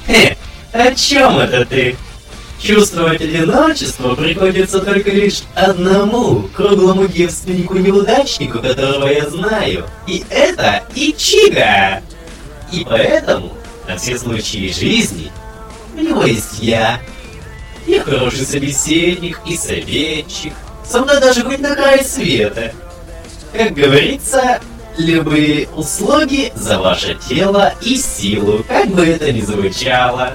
О чем это ты? Чувствовать одиночество приходится только лишь одному круглому девственнику-неудачнику, которого я знаю. И это Ичиго! И поэтому, на все случаи жизни, у него есть я. Я хороший собеседник и советчик. Со мной даже хоть на край света. Как говорится, любые услуги за ваше тело и силу, как бы это ни звучало.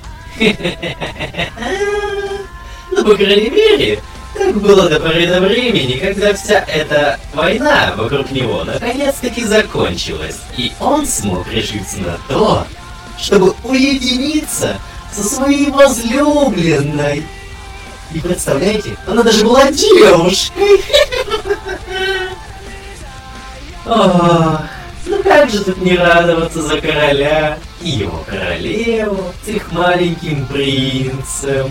Ну, по крайней мере, так было до поры до времени, когда вся эта война вокруг него наконец-таки закончилась, и он смог решиться на то, чтобы уединиться со своей возлюбленной. И представляете, она даже была девушкой. Ох, ну как же тут не радоваться за короля и его королеву с их маленьким принцем.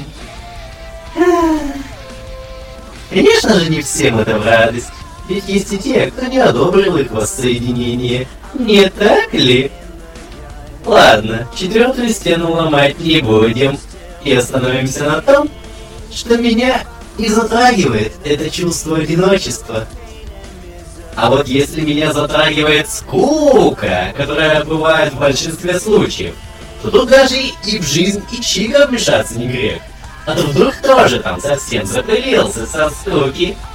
Конечно же, не всем это в радость, ведь есть и те, кто не одобрил их воссоединение, не так ли? Ладно, четвертую стену ломать не будем, и остановимся на том, что меня не затрагивает это чувство одиночества. А вот если меня затрагивает скука, которая бывает в большинстве случаев, то тут даже и в жизнь Ичиго вмешаться не грех. А то вдруг тоже там совсем запылился со скуки.